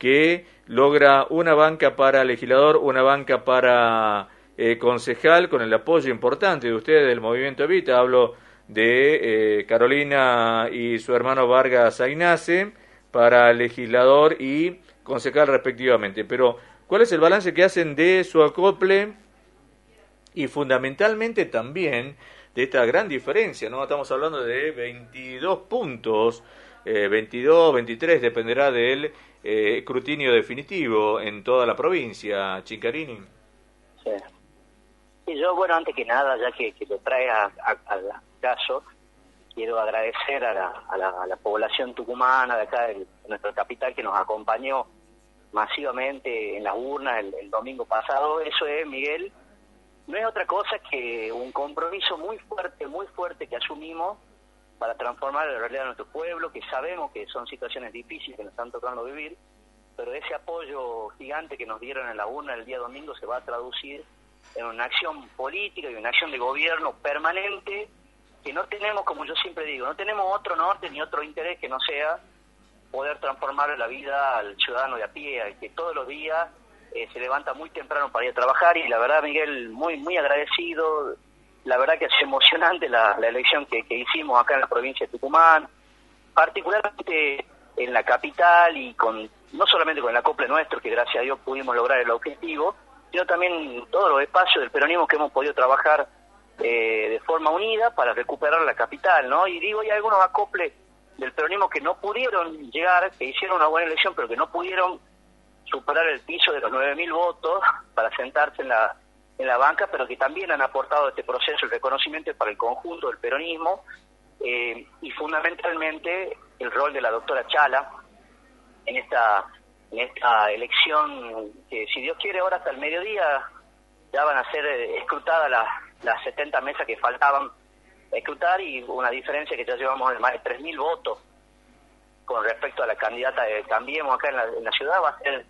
que logra una banca para legislador, una banca para concejal, con el apoyo importante de ustedes del Movimiento Evita. Hablo de Carolina y su hermano Vargas Aynace para legislador y concejal respectivamente. Pero, ¿cuál es el balance que hacen de su acople y fundamentalmente también de esta gran diferencia, ¿no? Estamos hablando de 22 puntos, 22, 23, dependerá del escrutinio definitivo en toda la provincia, Chincarini. Sí. Y yo, bueno, antes que nada, ya que lo trae al caso, quiero agradecer a la población tucumana de acá, de nuestra capital, que nos acompañó masivamente en las urnas el domingo pasado. Eso es, Miguel, no es otra cosa que un compromiso muy fuerte que asumimos para transformar la realidad de nuestro pueblo, que sabemos que son situaciones difíciles que nos están tocando vivir, pero ese apoyo gigante que nos dieron en la urna el día domingo se va a traducir en una acción política y una acción de gobierno permanente, que no tenemos, como yo siempre digo, no tenemos otro norte ni otro interés que no sea poder transformar la vida al ciudadano de a pie, al que todos los días se levanta muy temprano para ir a trabajar. Y la verdad, Miguel, muy agradecido. La verdad que es emocionante la elección que hicimos acá en la provincia de Tucumán, particularmente en la capital, y no solamente con el acople nuestro, que gracias a Dios pudimos lograr el objetivo, sino también todos los espacios del peronismo que hemos podido trabajar de forma unida para recuperar la capital, ¿no? Y digo, hay algunos acoples del peronismo que no pudieron llegar, que hicieron una buena elección, pero que no pudieron superar el piso de los 9.000 votos para sentarse en la banca, pero que también han aportado a este proceso el reconocimiento para el conjunto del peronismo, y fundamentalmente el rol de la doctora Chala en esta elección, que si Dios quiere ahora hasta el mediodía ya van a ser escrutadas las 70 mesas que faltaban escrutar, y una diferencia que ya llevamos de más de 3.000 votos con respecto a la candidata de Cambiemos acá en la ciudad. Va a ser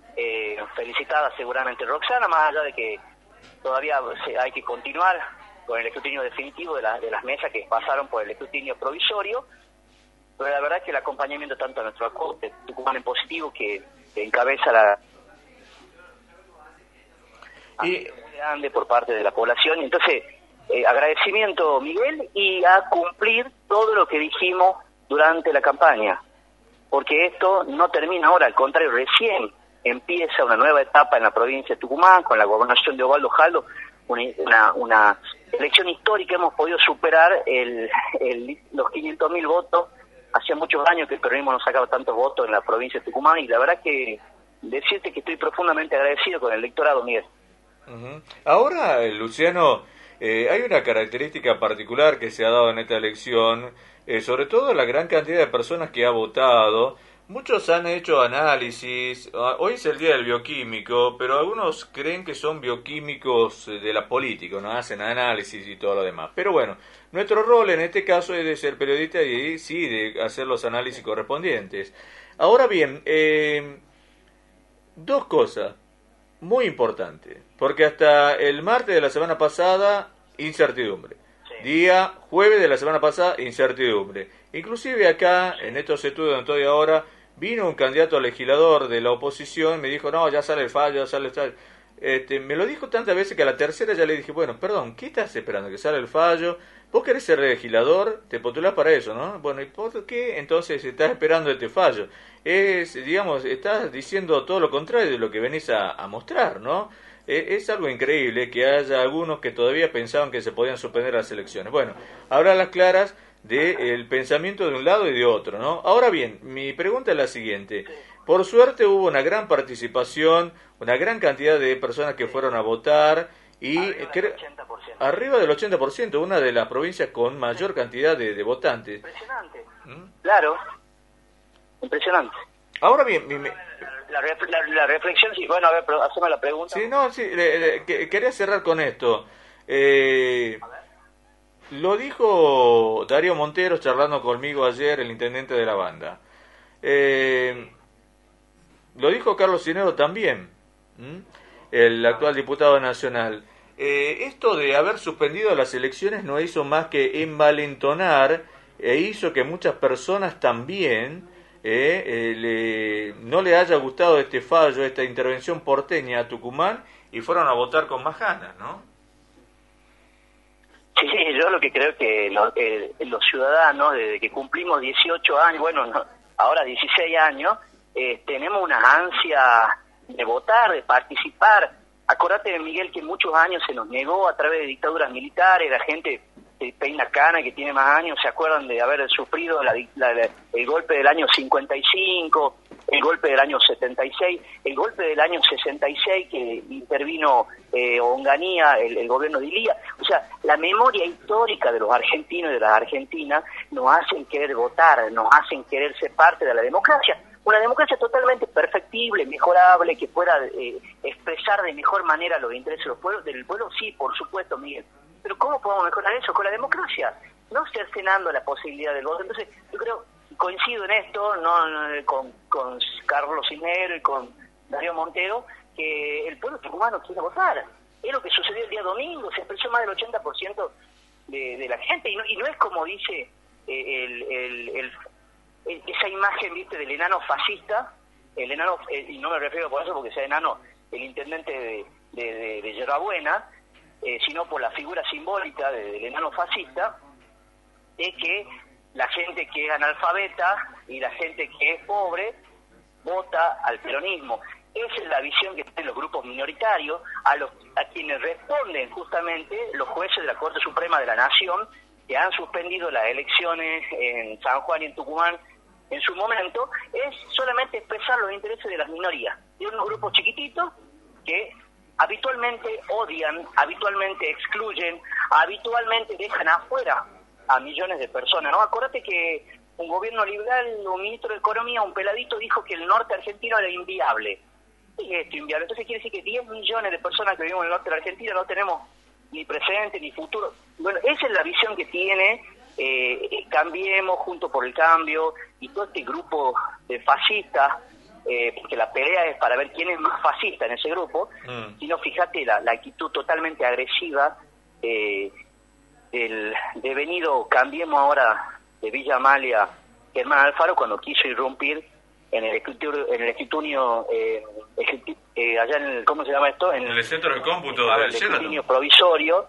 felicitada seguramente Roxana, más allá de que todavía hay que continuar con el escrutinio definitivo de las mesas que pasaron por el escrutinio provisorio. Pero la verdad es que el acompañamiento tanto a nuestro acople Tucumán en Positivo, que encabeza muy grande por parte de la población. Y entonces, agradecimiento, Miguel, y a cumplir todo lo que dijimos durante la campaña, porque esto no termina ahora, al contrario, recién empieza una nueva etapa en la provincia de Tucumán con la gobernación de Osvaldo Jaldo, una elección histórica. Hemos podido superar los 500.000 votos. Hacía muchos años que el peronismo no sacaba tantos votos en la provincia de Tucumán, y la verdad que decirte que estoy profundamente agradecido con el electorado, Miguel. Uh-huh. Ahora, Luciano, hay una característica particular que se ha dado en esta elección, sobre todo la gran cantidad de personas que ha votado. Muchos han hecho análisis, hoy es el día del bioquímico, pero algunos creen que son bioquímicos de la política, no hacen análisis y todo lo demás. Pero bueno, nuestro rol en este caso es de ser periodista y sí, de hacer los análisis correspondientes. Ahora bien, dos cosas muy importantes, porque hasta el martes de la semana pasada, incertidumbre. Sí. Día jueves de la semana pasada, incertidumbre. Inclusive acá, en estos estudios donde estoy ahora, vino un candidato a legislador de la oposición, me dijo, no, ya sale el fallo, ya sale el fallo. Me lo dijo tantas veces que a la tercera ya le dije, bueno, perdón, ¿qué estás esperando? ¿Que sale el fallo? ¿Vos querés ser legislador? Te postulás para eso, ¿no? Bueno, ¿y por qué entonces estás esperando este fallo? Digamos, estás diciendo todo lo contrario de lo que venís a mostrar, ¿no? Es algo increíble que haya algunos que todavía pensaban que se podían suspender las elecciones. Bueno, habrá las claras del pensamiento de un lado y de otro, ¿no? Ahora bien, mi pregunta es la siguiente. Por suerte hubo una gran participación, una gran cantidad de personas que fueron a votar, y arriba del 80%, una de las provincias con mayor cantidad de votantes. Impresionante. Claro, impresionante. Ahora bien, la reflexión, sí, bueno, a ver, haceme la pregunta. Sí, no, sí, quería cerrar con esto. Lo dijo Darío Montero charlando conmigo ayer, el intendente de la banda. Lo dijo Carlos Cinero también, el actual diputado nacional. Esto de haber suspendido las elecciones no hizo más que envalentonar e hizo que muchas personas también no le haya gustado este fallo, esta intervención porteña a Tucumán y fueron a votar con más ganas, ¿no? Sí, yo lo que creo que los ciudadanos, desde que cumplimos 18 años, bueno, ahora 16 años, tenemos una ansia de votar, de participar. Acordate, Miguel, que muchos años se nos negó a través de dictaduras militares, la gente que peina cana, que tiene más años, se acuerdan de haber sufrido el golpe del año 55, el golpe del año 76, el golpe del año 66 que intervino Onganía, el gobierno de Ilía. O sea, la memoria histórica de los argentinos y de las argentinas nos hacen querer votar, nos hacen querer ser parte de la democracia. Una democracia totalmente perfectible, mejorable, que pueda expresar de mejor manera los intereses del pueblo, sí, por supuesto, Miguel. Pero ¿cómo podemos mejorar eso? Con la democracia, no cercenando la posibilidad del voto. Entonces, yo creo, coincido en esto, con Carlos Cisneros y con Darío Montero, que el pueblo tucumano quiere votar. Es lo que sucedió el día domingo, se expresó más del 80% de la gente, y no es como dice esa imagen, viste, del enano fascista, el enano, y no me refiero por eso porque sea enano el intendente de Yerbabuena, sino por la figura simbólica del enano fascista, de que la gente que es analfabeta y la gente que es pobre vota al peronismo. Esa es la visión que tienen los grupos minoritarios, a quienes responden justamente los jueces de la Corte Suprema de la Nación, que han suspendido las elecciones en San Juan y en Tucumán en su momento, es solamente expresar los intereses de las minorías, de unos grupos chiquititos que habitualmente odian, habitualmente excluyen, habitualmente dejan afuera a millones de personas, ¿no? Acuérdate que un gobierno liberal, un ministro de Economía, un peladito, dijo que el norte argentino era inviable. ¿Qué es esto, inviable? Entonces quiere decir que 10 millones de personas que vivimos en el norte de la Argentina no tenemos ni presente ni futuro. Bueno, esa es la visión que tiene Cambiemos, Juntos por el Cambio y todo este grupo de fascistas, porque la pelea es para ver quién es más fascista en ese grupo, sino fíjate la actitud totalmente agresiva del devenido Cambiemos ahora de Villa Amalia, Germán Alfaro, cuando quiso irrumpir en el escrutinio allá en el, ¿cómo se llama esto? En el centro de cómputo del escrutinio provisorio.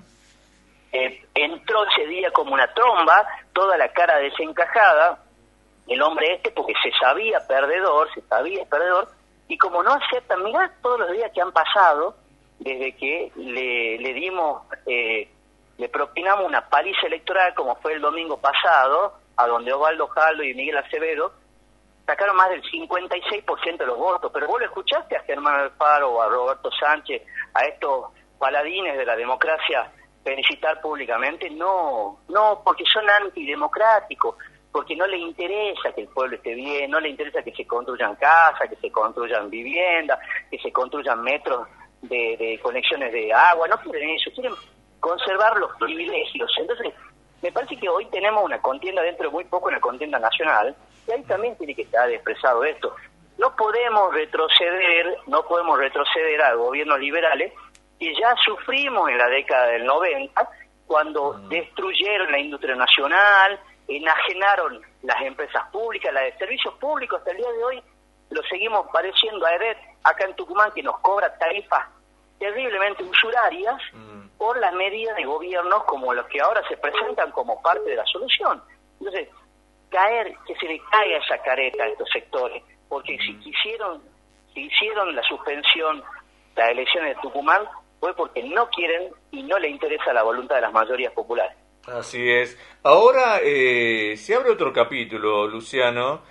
Entró ese día como una tromba, toda la cara desencajada, el hombre porque se sabía perdedor, y como no aceptan, mirá todos los días que han pasado, desde que le dimos, le propinamos una paliza electoral, como fue el domingo pasado, a donde Osvaldo Jaldo y Miguel Acevedo sacaron más del 56% de los votos. Pero vos lo escuchaste a Germán Alfaro o a Roberto Sánchez, a estos paladines de la democracia, felicitar públicamente. No, porque son antidemocráticos, porque no les interesa que el pueblo esté bien, no les interesa que se construyan casas, que se construyan viviendas, que se construyan metros de conexiones de agua. No quieren eso, quieren conservar los privilegios. Entonces, me parece que hoy tenemos una contienda dentro de muy poco, una contienda nacional, y ahí también tiene que estar expresado esto. No podemos retroceder a gobiernos liberales que ya sufrimos en la década del 90, cuando destruyeron la industria nacional, enajenaron las empresas públicas, las de servicios públicos. Hasta el día de hoy lo seguimos padeciendo a EDET, acá en Tucumán, que nos cobra tarifas terriblemente usurarias por las medidas de gobiernos como los que ahora se presentan como parte de la solución. Entonces, que se le caiga esa careta a estos sectores, porque si hicieron la suspensión, las elecciones de Tucumán, fue porque no quieren y no le interesa la voluntad de las mayorías populares. Así es. Ahora se abre otro capítulo, Luciano.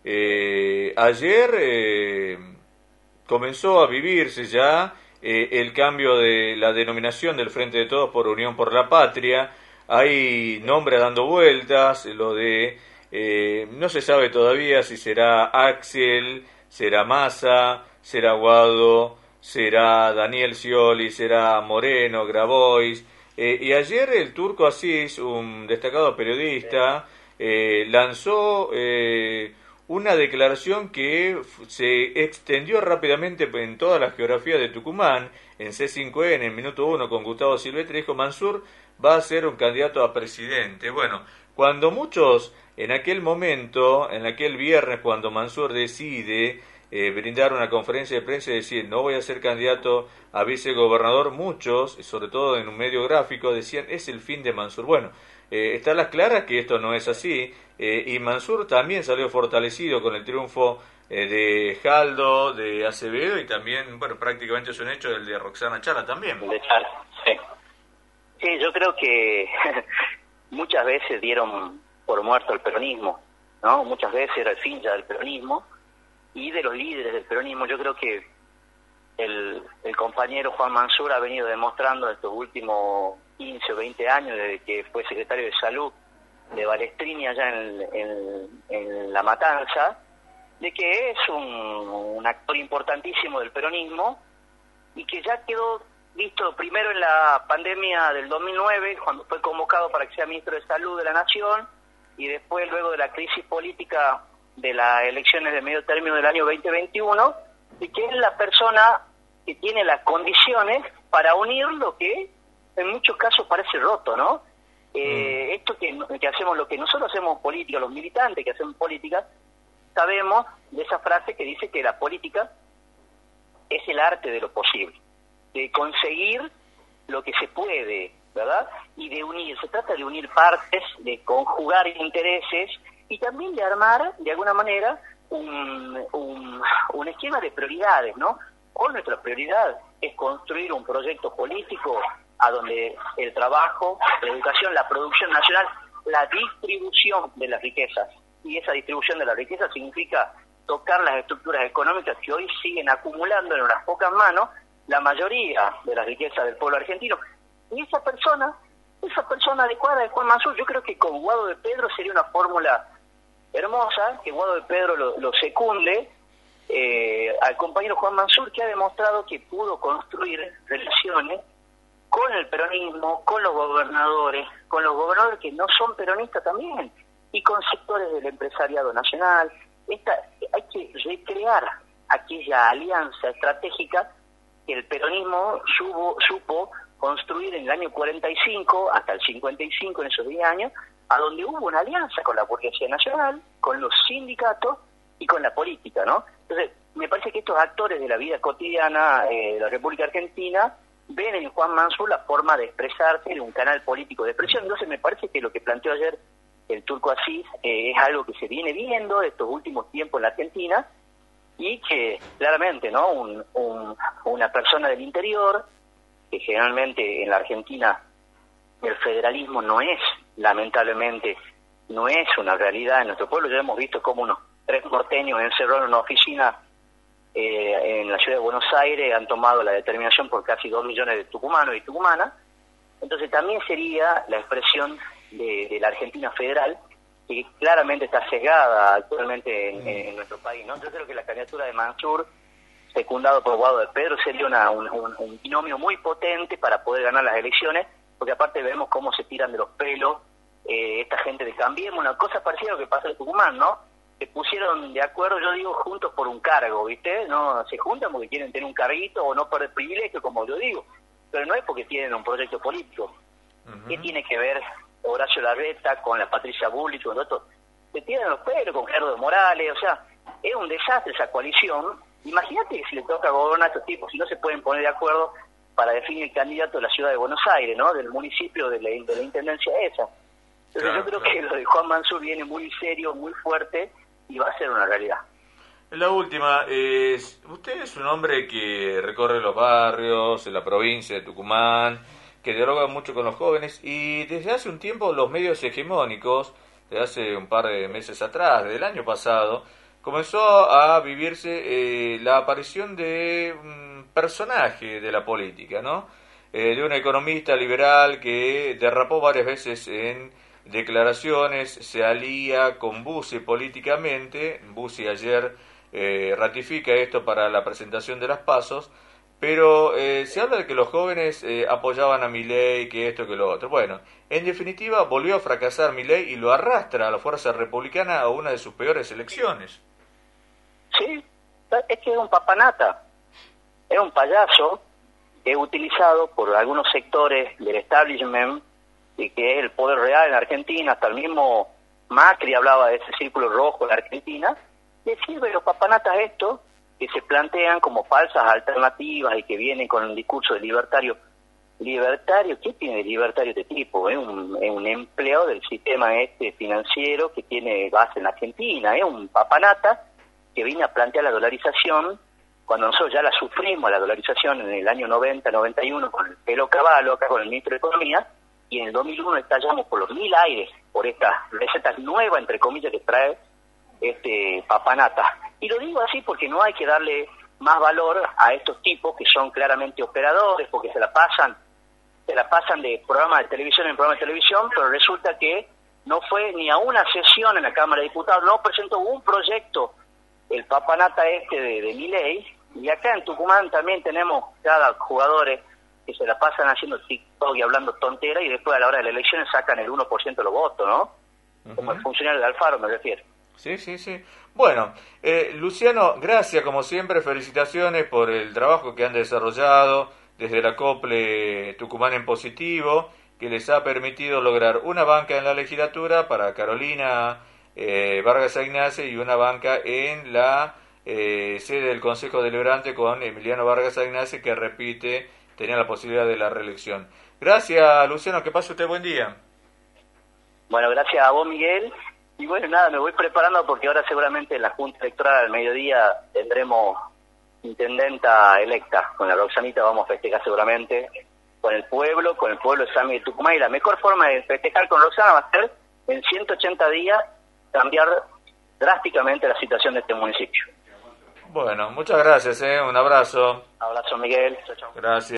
Ayer comenzó a vivirse ya el cambio de la denominación del Frente de Todos por Unión por la Patria. Hay nombres dando vueltas, lo de no se sabe todavía si será Axel, será Massa, será Guado, será Daniel Scioli, será Moreno, Grabois. Y ayer el Turco Asís, un destacado periodista, lanzó una declaración que se extendió rápidamente en toda la geografía de Tucumán, en C5E, en el minuto 1, con Gustavo Silvestre, dijo: Mansur va a ser un candidato a presidente. Bueno, cuando muchos en aquel momento, en aquel viernes, cuando Mansur decide brindar una conferencia de prensa y decir no voy a ser candidato a vicegobernador, muchos, sobre todo en un medio gráfico, decían es el fin de Mansur. Bueno, está a las claras que esto no es así, y Mansur también salió fortalecido con el triunfo de Jaldo, de Acevedo, y también, bueno, prácticamente es un hecho el de Roxana Chala también. De Chala, sí. Sí, yo creo que muchas veces dieron por muerto el peronismo, ¿no? Muchas veces era el fin ya del peronismo y de los líderes del peronismo. Yo creo que el compañero Juan Mansur ha venido demostrando estos últimos 15 o 20 años, desde que fue secretario de Salud de Balestrini allá en La Matanza, de que es un actor importantísimo del peronismo y que ya quedó visto primero en la pandemia del 2009, cuando fue convocado para que sea ministro de Salud de la Nación, y después luego de la crisis política de las elecciones de medio término del año 2021, y que es la persona que tiene las condiciones para unir lo que en muchos casos parece roto, ¿no? Esto que hacemos, lo que nosotros hacemos política, los militantes que hacemos política, sabemos de esa frase que dice que la política es el arte de lo posible, de conseguir lo que se puede, ¿verdad? Y de unir, se trata de unir partes, de conjugar intereses y también de armar, de alguna manera, un esquema de prioridades, ¿no? Hoy nuestra prioridad es construir un proyecto político a donde el trabajo, la educación, la producción nacional, la distribución de las riquezas, y esa distribución de la riqueza significa tocar las estructuras económicas que hoy siguen acumulando en unas pocas manos la mayoría de la riqueza del pueblo argentino. Y esa persona adecuada de Juan Mansur, yo creo que con Guado de Pedro sería una fórmula hermosa, que Guado de Pedro lo secunde, al compañero Juan Mansur, que ha demostrado que pudo construir relaciones con el peronismo, con los gobernadores que no son peronistas también, y con sectores del empresariado nacional. Hay que recrear aquella alianza estratégica que el peronismo supo construir en el año 45 hasta el 55, en esos 10 años, a donde hubo una alianza con la burguesía nacional, con los sindicatos y con la política, ¿no? Entonces, me parece que estos actores de la vida cotidiana de la República Argentina ven en Juan Mansur la forma de expresarse en un canal político de expresión. Entonces, me parece que lo que planteó ayer el Turco Asís es algo que se viene viendo estos últimos tiempos en la Argentina, y que claramente, ¿no? Una persona del interior, que generalmente en la Argentina el federalismo no es, lamentablemente, no es una realidad en nuestro pueblo. Ya hemos visto cómo unos 3 porteños encerrados en una oficina en la ciudad de Buenos Aires han tomado la determinación por casi 2 millones de tucumanos y tucumanas. Entonces también sería la expresión de la Argentina federal, que claramente está sesgada actualmente en nuestro país, ¿no? Yo creo que la candidatura de Mansur, secundado por Guado de Pedro, sería un binomio muy potente para poder ganar las elecciones, porque aparte vemos cómo se tiran de los pelos esta gente de Cambiemos, una cosa parecida a lo que pasa en Tucumán, ¿no? Se pusieron de acuerdo, yo digo, juntos por un cargo, ¿viste? No se juntan porque quieren tener un carguito o no por el privilegio, como yo digo, pero no es porque tienen un proyecto político. Uh-huh. ¿Qué tiene que ver Horacio Larreta con la Patricia Bullrich, con otros? Se tiran los pelos con Gerardo Morales, o sea, es un desastre esa coalición. Imagínate que si le toca gobernar a estos tipos, si no se pueden poner de acuerdo para definir el candidato de la ciudad de Buenos Aires, ¿no? Del municipio, de la intendencia esa. Entonces yo creo que lo de Juan Mansur viene muy serio, muy fuerte, y va a ser una realidad. La última, usted es un hombre que recorre los barrios, en la provincia de Tucumán, que dialoga mucho con los jóvenes, y desde hace un tiempo los medios hegemónicos, desde hace un par de meses atrás, del año pasado, comenzó a vivirse la aparición de un personaje de la política, ¿no? De un economista liberal que derrapó varias veces en declaraciones, se alía con Bussi políticamente. Bussi ayer ratifica esto para la presentación de las PASOs, pero se habla de que los jóvenes apoyaban a Milei, que esto, que lo otro. Bueno, en definitiva volvió a fracasar Milei y lo arrastra a la fuerza republicana a una de sus peores elecciones. Sí, es que es un papanata, es un payaso que es utilizado por algunos sectores del establishment, y que es el poder real en Argentina, hasta el mismo Macri hablaba de ese círculo rojo en la Argentina, le sirve los papanatas estos que se plantean como falsas alternativas y que vienen con un discurso de libertario. ¿Libertario? ¿Qué tiene de libertario este tipo? Es un empleado del sistema financiero que tiene base en Argentina, es un papanata que viene a plantear la dolarización cuando nosotros ya la sufrimos, la dolarización en el año 90, 91, con el pelo caballo, acá con el ministro de Economía, y en el 2001 estallamos por los 1000 aires, por estas recetas nuevas, entre comillas, que trae papanata. Y lo digo así porque no hay que darle más valor a estos tipos que son claramente operadores, porque se la pasan de programa de televisión en programa de televisión, pero resulta que no fue ni a una sesión en la Cámara de Diputados, no presentó un proyecto, el papanata de Milei, y acá en Tucumán también tenemos cada jugadores que se la pasan haciendo TikTok y hablando tontera, y después a la hora de las elecciones sacan el 1% de los votos, ¿no? Como el funcionario de Alfaro, me refiero. Sí, sí, sí. Bueno, Luciano, gracias como siempre, felicitaciones por el trabajo que han desarrollado desde la Acople Tucumán en Positivo, que les ha permitido lograr una banca en la legislatura para Carolina Vargas Ignace y una banca en la sede del Consejo Deliberante con Emiliano Vargas Ignace, que repite, tenía la posibilidad de la reelección. Gracias, Luciano, que pase usted buen día. Bueno, gracias a vos, Miguel. Y bueno, nada, me voy preparando porque ahora seguramente en la Junta Electoral al mediodía tendremos intendenta electa. Con la Roxanita vamos a festejar seguramente con el pueblo de San Miguel de Tucumán. Y la mejor forma de festejar con Roxana va a ser en 180 días cambiar drásticamente la situación de este municipio. Bueno, muchas gracias, un abrazo. Abrazo, Miguel. Chau, chau. Gracias.